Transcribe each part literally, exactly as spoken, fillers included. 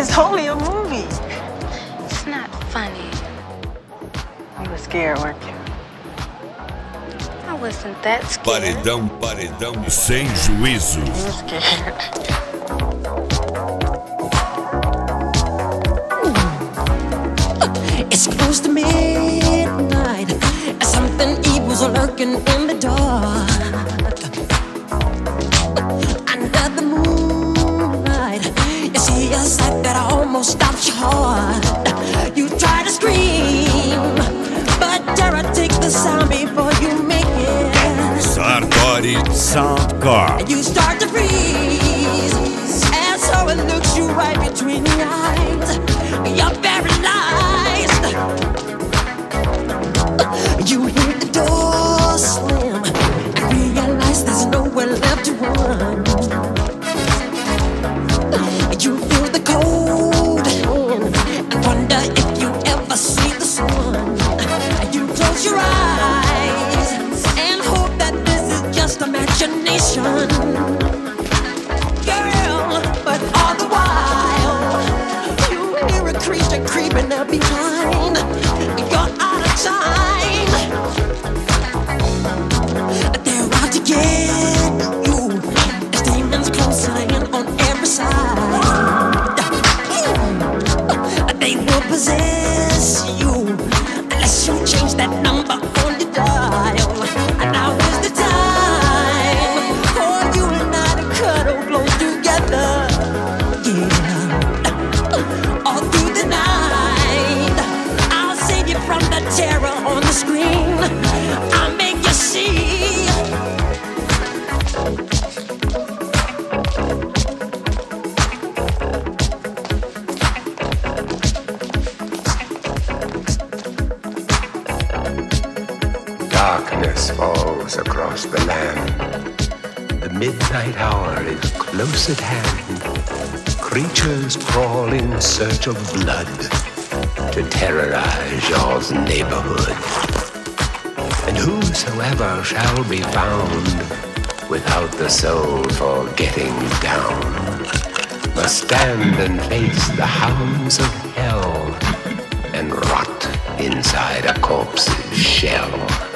It's only a movie. It's not funny. You were scared, weren't you? I wasn't that scared. Paredão, paredão sem juízo. You were scared. It's close to midnight. Something evil's lurking in the dark. Under the moonlight, you see a sight that almost stops your heart. You try to scream, but terror takes the sound before you make it. Sartori Soundcore. You start to freeze, and so it looks you right between the eyes. You're paralyzed. You hear the door slam and realize there's nowhere left to run. You feel the cold hand and wonder if you ever see the sun. You close your eyes and hope that this is just imagination. Girl, but all the while you hear a creature creeping up behind. You're out of time. They're out to get you. There's demons closing in on every side. They will possess you unless you change that number on the dial. And now is the time for you and I to cuddle close together. Yeah, all through the night, I'll save you from the terror on the screen. I'll make you see. Darkness falls across the land. The midnight hour is close at hand. Creatures crawl in search of blood to terrorize y'all's neighborhood. And whosoever shall be found without the soul for getting down must stand and face the hounds of hell and rot inside a corpse's shell.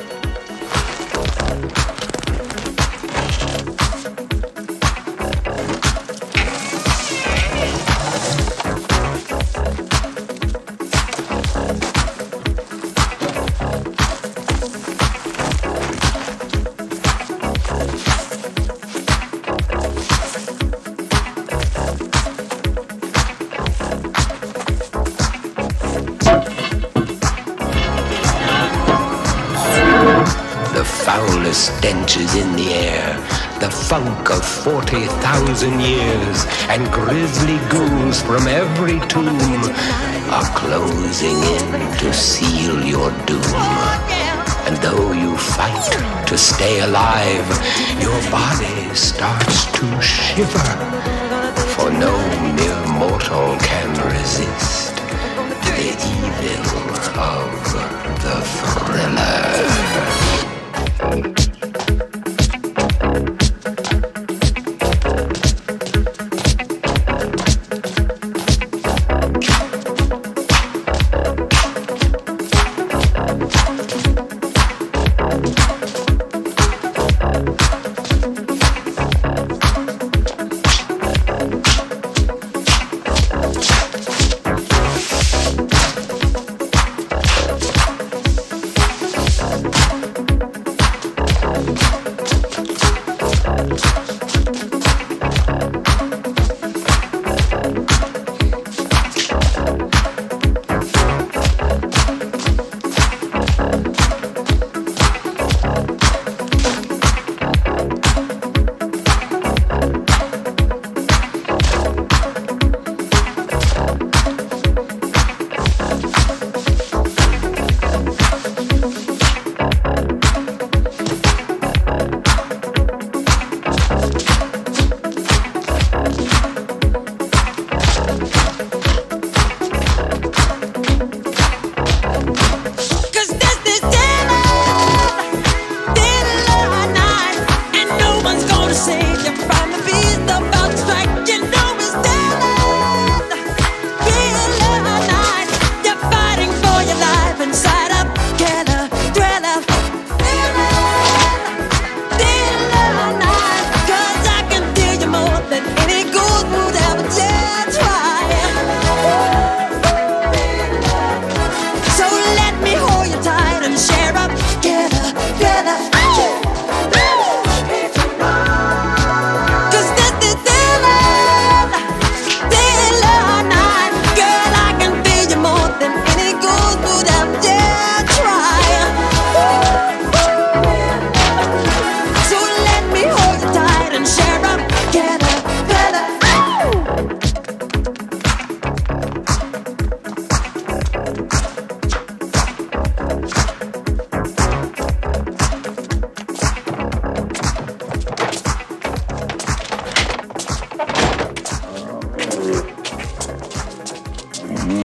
Stench is in the air, the funk of forty thousand years, and grisly ghouls from every tomb are closing in to seal your doom. And though you fight to stay alive, your body starts to shiver, for no mere mortal can resist